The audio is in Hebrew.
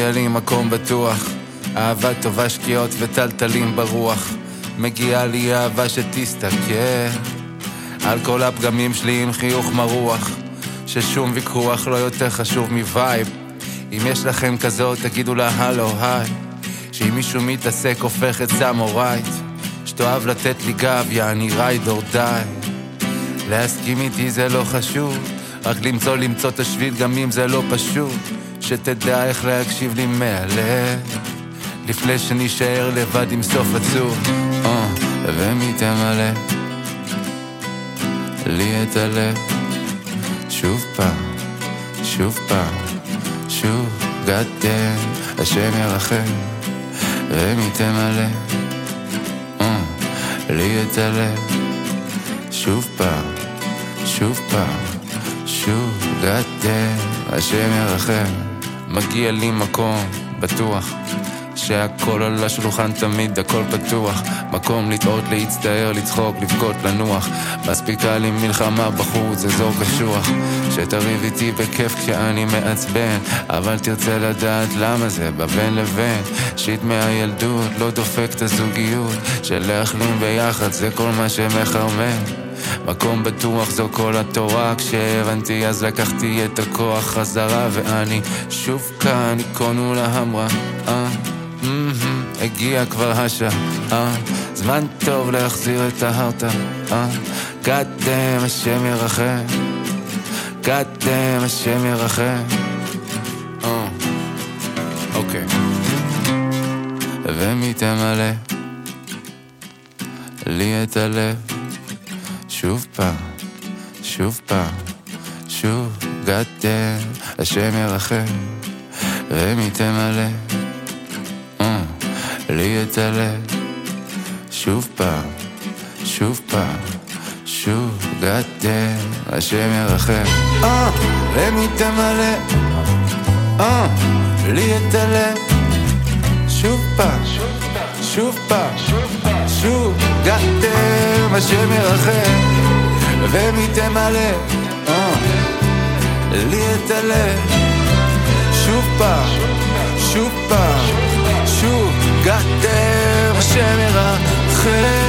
מגיע לי מקום בטוח, אהבה טובה, שקיעות וטלטלים ברוח. מגיעה לי אהבה שתסתכל על כל הפגמים שלי עם חיוך מרוח, ששום ויכוח לא יותר חשוב מווייב. אם יש לכם כזאת תגידו לה הלו היי, שאם מישהו מתעסק הופך את סמורייט, שתאהב לתת לי גב יעני רייד אור די. להסכים איתי זה לא חשוב, רק למצוא את השביל גם אם זה לא פשוט, שתדע איך להקשיב לי מהלב לפני שנשאר לבד עם סוף עצוב. ומתמלא לי את הלב שוב פעם, שוב פעם, שוב גדל השם ירחם. ומתמלא לי את הלב שוב פעם, שוב פעם, שוב גדל השם ירחם. מגיע לי מקום בטוח, שהכל על השולחן תמיד הכל פתוח, מקום לטעות, להצטער, לצחוק, לבכות, לנוח. מספיקה לי מלחמה בחוץ, אזור קשוח, שתריב איתי בכיף כשאני מעצבן, אבל תרצה לדעת למה זה בבין לבין. שיט מהילדות לא דופק את הזוגיות, של להחלים ביחד זה כל מה שמחרמן. מקום בטוח זו כל התורה, כשהבנתי אז לקחתי את הכוח חזרה, ואני שוב כאן איקונו להמרה. הגיע כבר השעה, זמן טוב להחזיר את ההרתה. קדם השם ירחם, קדם השם ירחם. אוקיי. ומתמלא לי את הלב שוב פעם, שוב פעם, שוב גדל השם ירחם. ומתמלא לי את הלב שוב פעם, שוב פעם, שוב גדל השם ירחם. ומתמלא לי את הלב שוב פעם, שוב פעם, שוב גדל השם ירחם. ומתמלא לי את הלב שוב פעם, שוב פעם, שוב גדל השם ירחם.